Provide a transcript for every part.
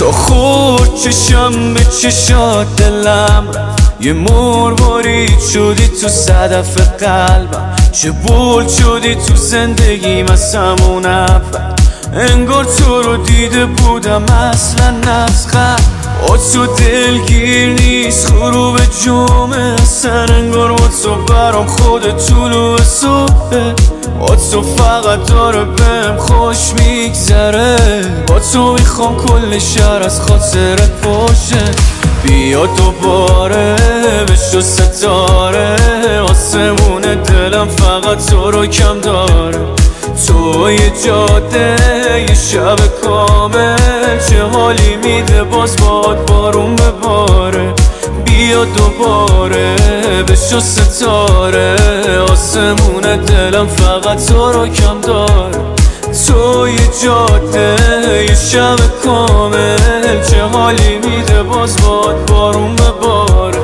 تا خورد چشم به چشات دلم رفت، یه مرمارید شدی تو صدف قلبم، چه بولد شدی تو زندگیم از همون اول. انگار تو رو دیده بودم اصلا نسخن، با تو دلگیر نیست غروب جمعه سن، انگار با تو برام خود طلوع صبحه، با تو فقط داره بهم خوش میگذره، با تو میخوام کل شهر از خاطرت باشه. بیا دوباره بشو ستاره، آسمون دلم فقط تو رو کم داره. تو یه جاده یه شب کامل، چه حالی میده باز باد بارون بباره. بیا دوباره بشو ستاره، آسمون دلم فقط تو رو کم داره. تو یه جاده یه شب کامل، چه حالی میده باز باد بارون بباره.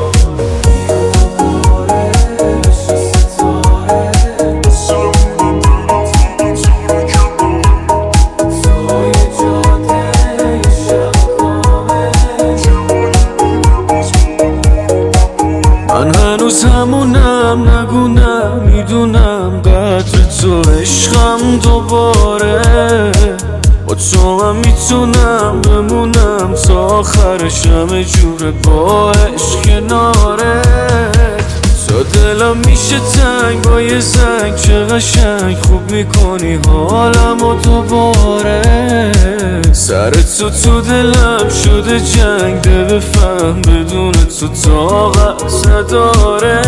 من هنوز همونم، نگونم میدونم قدر تو، عشقم دوباره با تو هم میتونم بمونم تا آخرش، همه جوره با عشق کنارت. تا دلم میشه تنگ با یه زنگ، چه قشنگ خوب میکنی حالم و دوباره. سر تو دلم شده جنگ، ده بفهم بدون تو طاقت نداره.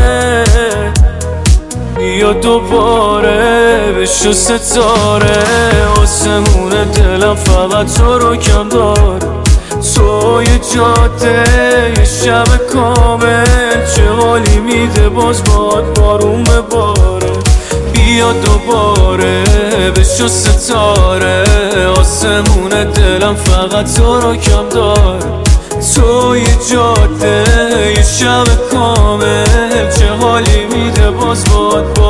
بیا دوباره بشو ستاره، آسمون دلم فقط تو رو کم داره. تو یه جاده یه شب کامل، چه حالی میده باز باد بارون بباره. بیا دوباره بشو ستاره، آسمون دلم فقط تو رو کم داره. تو یه جاده یه شب کامل، چه حالی میده باز باد